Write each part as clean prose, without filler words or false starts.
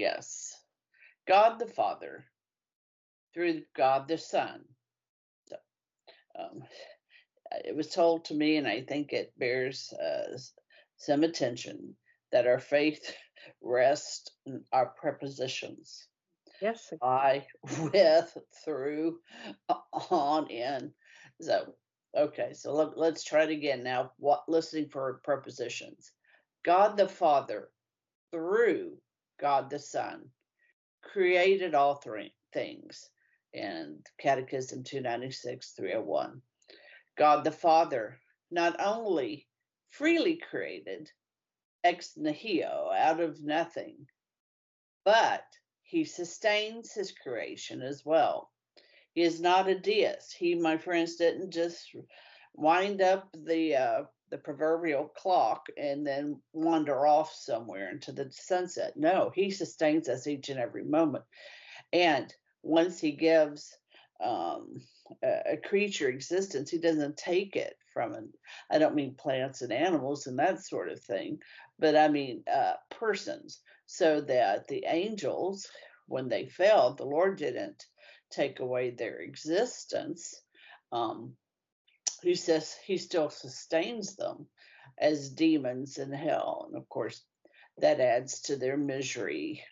Yes. God the Father through God the Son. So, um, it was told to me, and I think it bears some attention, that our faith rests in our prepositions. Yes. I, with, through, on, in. So, okay, so let's try it again now. What listening for prepositions? God the Father, through God the Son, created all three things. And Catechism 296, 301. God the Father not only freely created, ex nihilo, out of nothing, but he sustains his creation as well. He is not a deist. He, my friends, didn't just wind up the proverbial clock and then wander off somewhere into the sunset. No, he sustains us each and every moment. And once he gives um, a creature existence, he doesn't take it from an, I don't mean plants and animals and that sort of thing, but I mean persons. So that the angels, when they fell, the Lord didn't take away their existence. Um, he says he still sustains them as demons in hell. And of course, that adds to their misery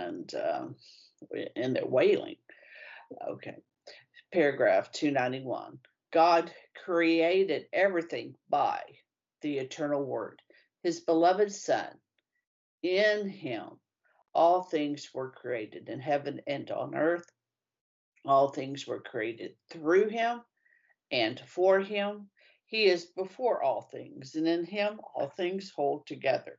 and their wailing. Okay. Paragraph 291. God created everything by the eternal word, his beloved Son. In him, all things were created in heaven and on earth. All things were created through him and for him. He is before all things, and in him all things hold together.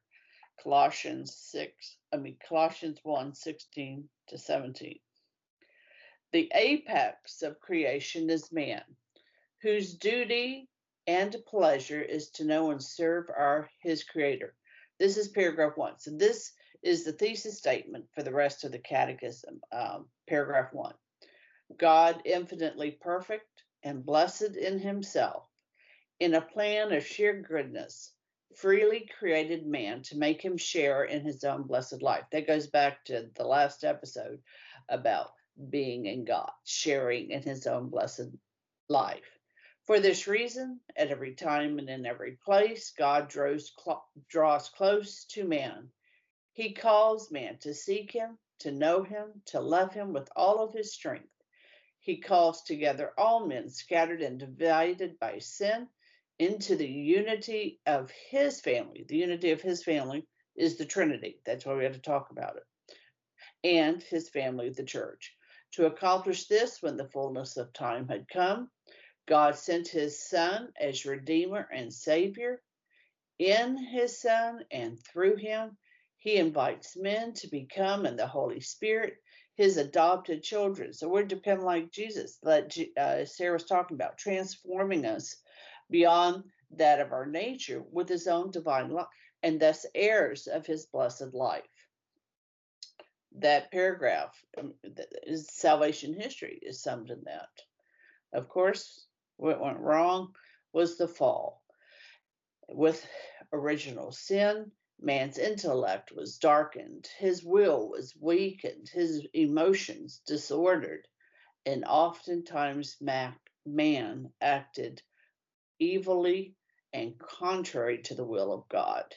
Colossians 1:16-17. The apex of creation is man, whose duty and pleasure is to know and serve his creator. This is paragraph 1. So this is the thesis statement for the rest of the catechism. Paragraph 1. God, infinitely perfect and blessed in himself, in a plan of sheer goodness, freely created man to make him share in his own blessed life. That goes back to the last episode about being in God, sharing in his own blessed life. For this reason, at every time and in every place, God draws close to man. He calls man to seek him, to know him, to love him with all of his strength. He calls together all men scattered and divided by sin into the unity of his family. The unity of his family is the Trinity. That's why we have to talk about it. And his family, the church. To accomplish this, when the fullness of time had come, God sent his Son as Redeemer and Savior. In his Son and through him, he invites men to become, in the Holy Spirit, his adopted children. So we're to become like Jesus, that Sarah was talking about, transforming us beyond that of our nature with his own divine life, and thus heirs of his blessed life. That paragraph is salvation history is summed in that. Of course, what went wrong was the fall. With original sin, man's intellect was darkened, his will was weakened, his emotions disordered, and oftentimes man acted evilly and contrary to the will of God.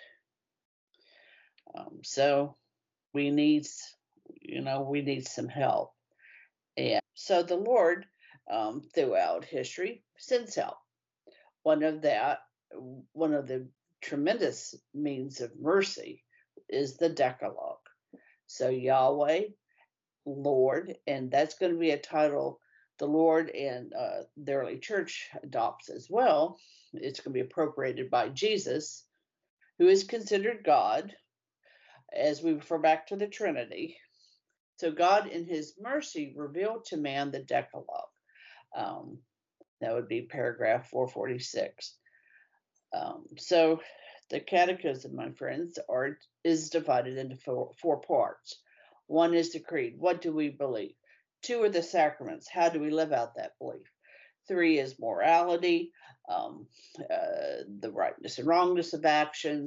So we need, we need some help. And so the Lord, throughout history, sends help. One of the tremendous means of mercy is the Decalogue. So Yahweh, Lord, and that's going to be a title the Lord and the early church adopts as well. It's going to be appropriated by Jesus, who is considered God, as we refer back to the Trinity. So God, in his mercy, revealed to man the Decalogue. That would be paragraph 446. So the catechism, my friends, is divided into four parts. One is the creed. What do we believe? 2 are the sacraments. How do we live out that belief? 3 is morality, the rightness and wrongness of actions.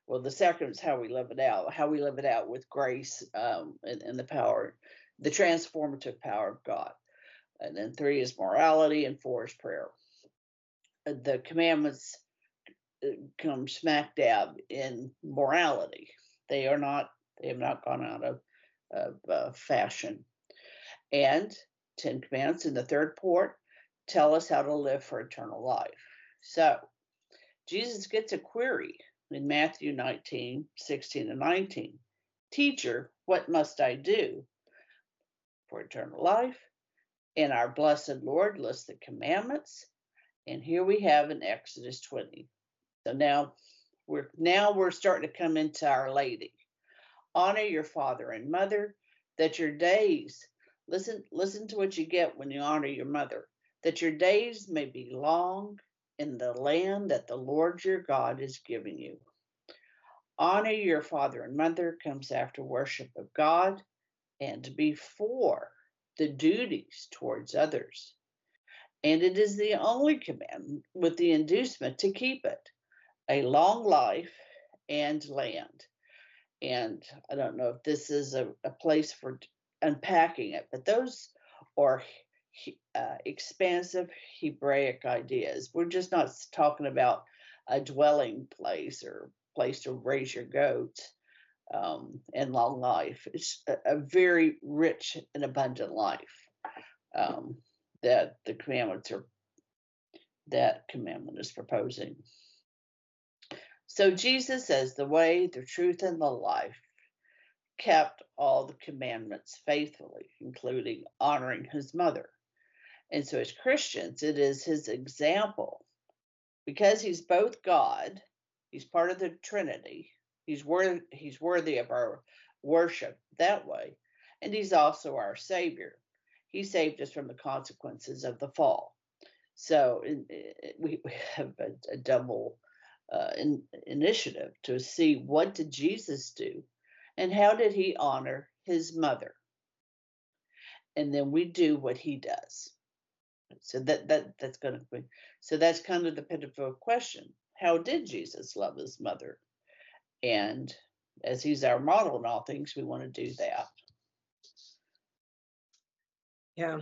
Well, the sacrament's how we live it out, with grace, and the power, the transformative power of God. And then 3 is morality, and 4 is prayer. The commandments come smack dab in morality. They have not gone out of fashion. And 10 commandments in the third part tell us how to live for eternal life. So Jesus gets a query in Matthew 19, 16 and 19. Teacher, what must I do for eternal life? And our blessed Lord lists the commandments. And here we have in Exodus 20. So now we're starting to come into Our Lady. Honor your father and mother, that your days, listen to what you get when you honor your mother, that your days may be long in the land that the Lord your God is giving you. Honor your father and mother comes after worship of God and before the duties towards others. And it is the only commandment with the inducement to keep it, a long life and land. And I don't know if this is a place for unpacking it, but those are expansive Hebraic ideas. We're just not talking about a dwelling place or place to raise your goats, and long life. It's a very rich and abundant life, that that commandment is proposing. So Jesus, as the way, the truth, and the life, kept all the commandments faithfully, including honoring his mother. And so as Christians, it is his example, because he's both God, he's part of the Trinity, he's worthy of our worship that way, and he's also our Savior. He saved us from the consequences of the fall. So we have a double initiative to see, what did Jesus do and how did he honor his mother? And then we do what he does. So that's going to be, so that's kind of the pivotal question. How did Jesus love his mother? And as he's our model in all things, we want to do that. Yeah.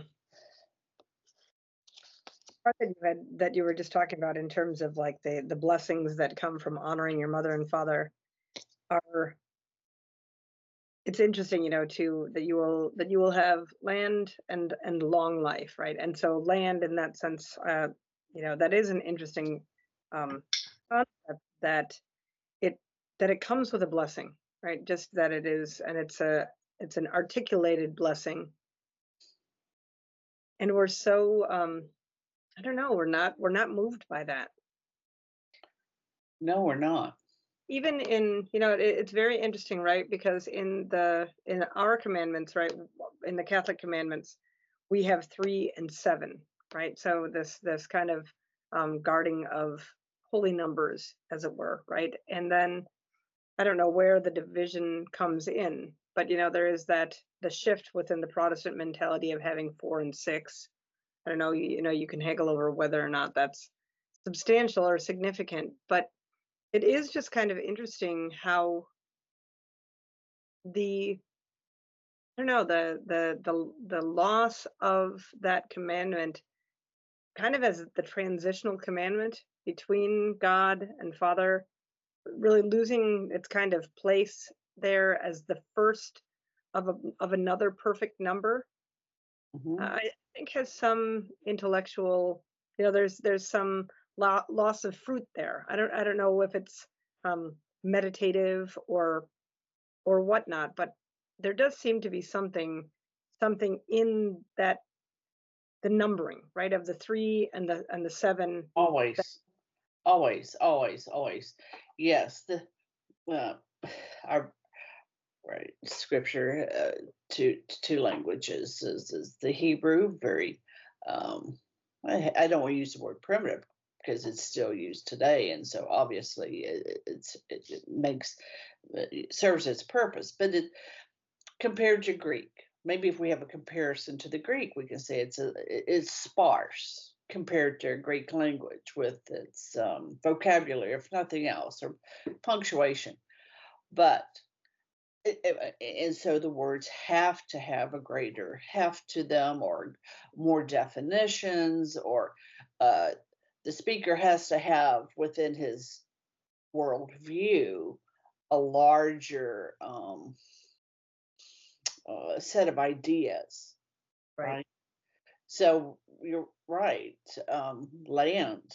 Part that you were just talking about in terms of like the blessings that come from honoring your mother and father are, it's interesting, that you will have land and long life, right? And so land in that sense, that is an interesting concept, that it comes with a blessing, right? Just that it is, and it's an articulated blessing. And we're so I don't know, we're not moved by that. No, we're not. Even in, it's very interesting, right? Because in our commandments, right, in the Catholic commandments, we have 3 and 7, right? So this kind of guarding of holy numbers, as it were, right? And then I don't know where the division comes in, but there is the shift within the Protestant mentality of having 4 and 6. I don't know, you can haggle over whether or not that's substantial or significant, but it is just kind of interesting how the loss of that commandment, kind of as the transitional commandment between God and Father, really losing its kind of place there as the first of another perfect number. Mm-hmm. I think has some intellectual, there's some loss of fruit there. I don't know if it's meditative or whatnot, but there does seem to be something in that, the numbering, right, of the 3 and the 7. Always. Yes, our right scripture, two languages is the Hebrew, very I don't want to use the word primitive because it's still used today, and so obviously it serves its purpose, but compared to Greek, maybe if we have a comparison to the Greek, we can say it's sparse. compared to Greek language with its vocabulary, if nothing else, or punctuation. But and so the words have to have a greater heft to them, or more definitions, or uh, the speaker has to have within his worldview a larger set of ideas, Right. right? So you're right. Land,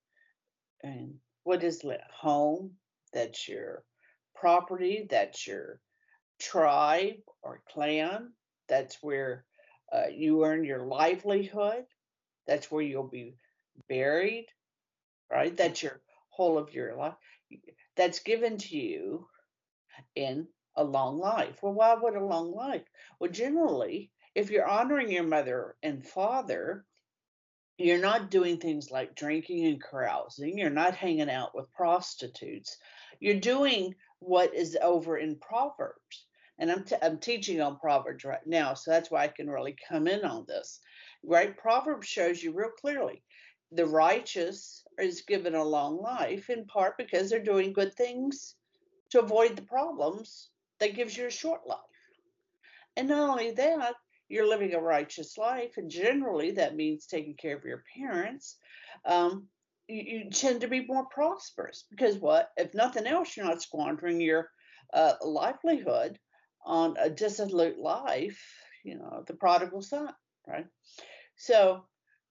and what is home? That's your property. That's your tribe or clan. That's where you earn your livelihood. That's where you'll be buried, right? Right. That's your whole of your life. That's given to you in a long life. Well, why would a long life? Well, generally, if you're honoring your mother and father, you're not doing things like drinking and carousing. You're not hanging out with prostitutes. You're doing what is over in Proverbs. And I'm teaching on Proverbs right now, so that's why I can really come in on this. Right? Proverbs shows you real clearly the righteous is given a long life in part because they're doing good things to avoid the problems that gives you a short life. And not only that, you're living a righteous life, and generally that means taking care of your parents. Um, you tend to be more prosperous because what? If nothing else, you're not squandering your livelihood on a dissolute life. The prodigal son, right? So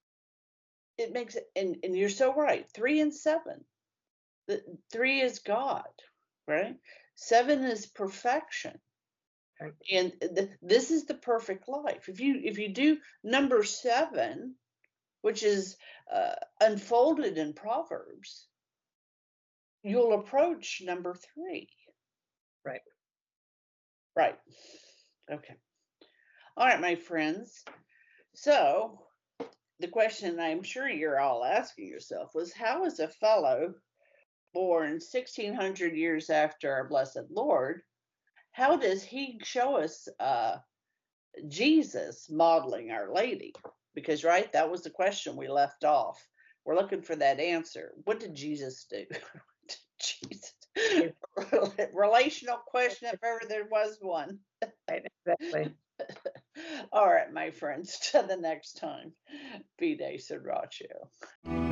it makes it, and you're so right. 3 and 7. The 3 is God, right? 7 is perfection. Right. And this is the perfect life. If you do number 7, which is unfolded in Proverbs, you'll approach number 3. Right. Right. Okay. All right, my friends. So the question I'm sure you're all asking yourself was, how is a fellow born 1600 years after our blessed Lord, how does he show us Jesus modeling Our Lady? Because, right, that was the question we left off. We're looking for that answer. What did Jesus do? Jesus. Yeah. Relational question, if ever there was one. Right. Exactly. All right, my friends, till the next time. Fide Sriracha.